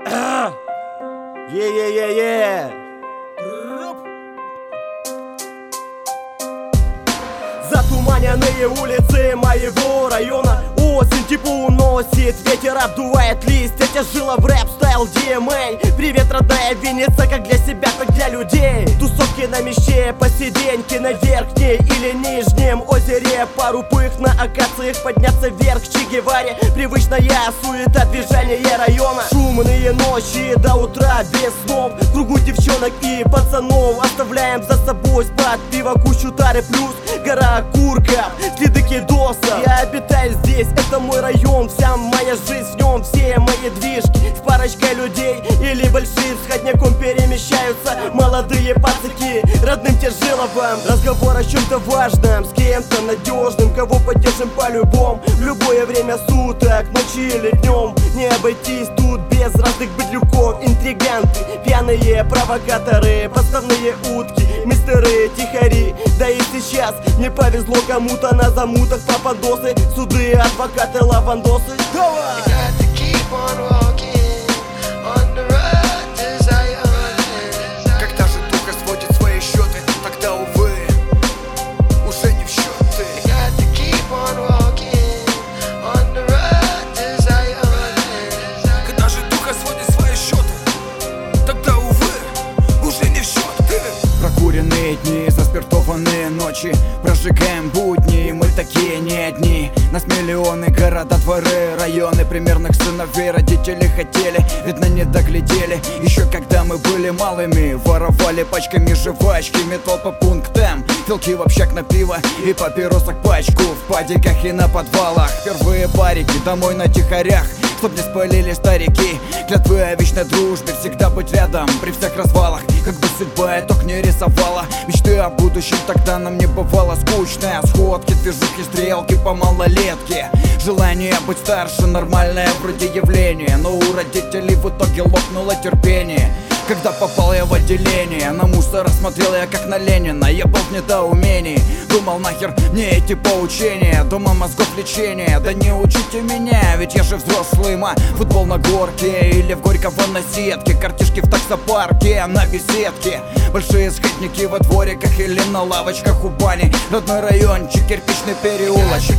Е-е-е-е. Затуманенные улицы моего района. Осень тепло уносит, ветер обдувает листья. Тяжело в рэп-стайл DMA. Привет, родная Винница, как для себя, так для людей. Тусовки на меще, посиденьки на верхней или нижнем озере. Пару пых на акациях, подняться вверх к Че Геваре. Привычная суета, движение района. Шумные ночи до утра без снов. В кругу девчонок и пацанов. Оставляем за собой под пиво кучу тары плюс гора окурков, следы кидоса. Я обитаю здесь, это мой район. Вся моя жизнь в нем, все мои движки с парочкой людей или большим сходняком перемещаются молодые пацаки. Родным Тяжиловым разговор о чем-то важном, с кем-то надежным, кого поддержим по-любому. В любое время суток, ночи или днем. Не обойтись тут без разных быдлюков. Интриганты, пьяные провокаторы, подставные утки, мистеры, тихари. Да и сейчас не повезло кому-то на замутах. Попадосы, суды, адвокаты, лавандосы. Давай! Когда же духа сводит свои счеты, тогда, увы, уже не в счет ты. Когда же духа сводит свои счеты, тогда, увы, уже не в счет ты. Прокуренные дни, заспиртованные ночи, прожигаем будни, мы такие не одни. Нас миллионы, города, дворы, районы примерных сыновей. Родители хотели, видно не доглядели. Еще когда мы были малыми, воровали пачками жвачки, метал по пунктам, филки в общак на пиво и папиросок пачку. В падиках и на подвалах впервые парики, домой на тихорях, чтоб не спалили старики. Клятвы о вечной дружбе, всегда быть рядом при всех развалах. Как бы судьба итог не рисовала, мечты о будущем тогда нам не бывало скучно. Сходки, движухи, стрелки по малолетке. Желание быть старше нормальное вроде явление, но у родителей в итоге лопнуло терпение. Когда попал я в отделение, на мусора смотрел я как на Ленина. Я был в недоумении, думал нахер мне эти поучения. Дома мозгов лечения, да не учите меня, ведь я же взрослый ма. Футбол на горке или в Горького на сетке, картишки в таксопарке, на беседке. Большие сходники во двориках или на лавочках у бани. Родной райончик, кирпичный переулочек.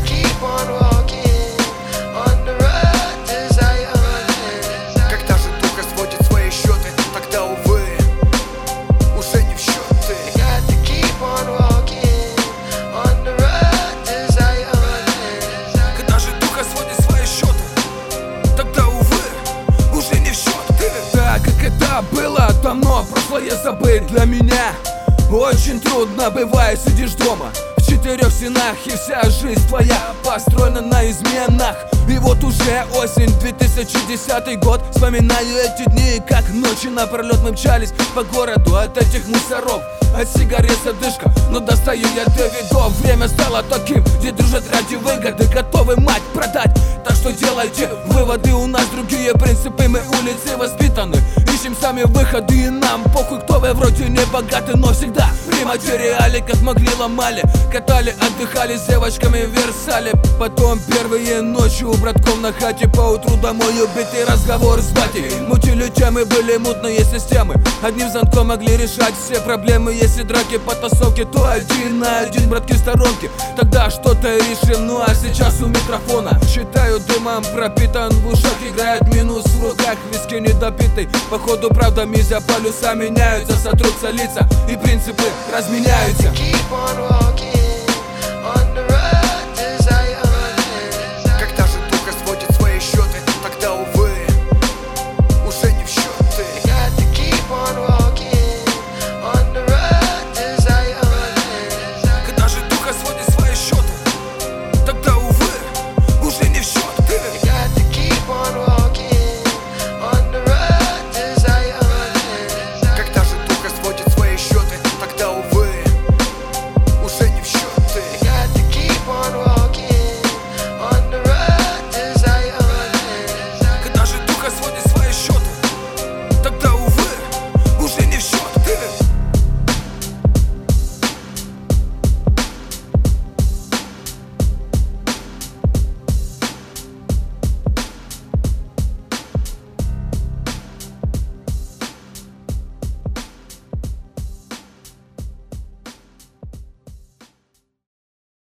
Было давно, прошлое забыть для меня очень трудно бывает, сидишь дома в четырех стенах, и вся жизнь твоя построена на изменах. И вот уже осень, 2010 год. Вспоминаю эти дни, как ночи напролет мы мчались по городу от этих мусоров. От сигарет задышка, но достаю я до видов. Время стало таким, где дружат ради выгоды, готовы мать продать. Так что делайте выводы, у нас другие принципы, мы улицы воспитаны. Ищем сами выходы, и нам похуй, кто вы, вроде не богаты, но всегда при материале, как могли ломали. Катали, отдыхали с девочками в Версале. Потом первые ночи у братков на хате, поутру домой убитый разговор с батей. Мутили темы, были мутные системы, одним звонком могли решать все проблемы. Если драки, потасовки, то один на один, братки в сторонке, тогда что-то решим. Ну а сейчас у микрофона считаю дымом пропитан, в ушах играет минус, в руках виски недопитый. Походу правда мизя, полюса меняются, сотрутся лица и принципы разменяются.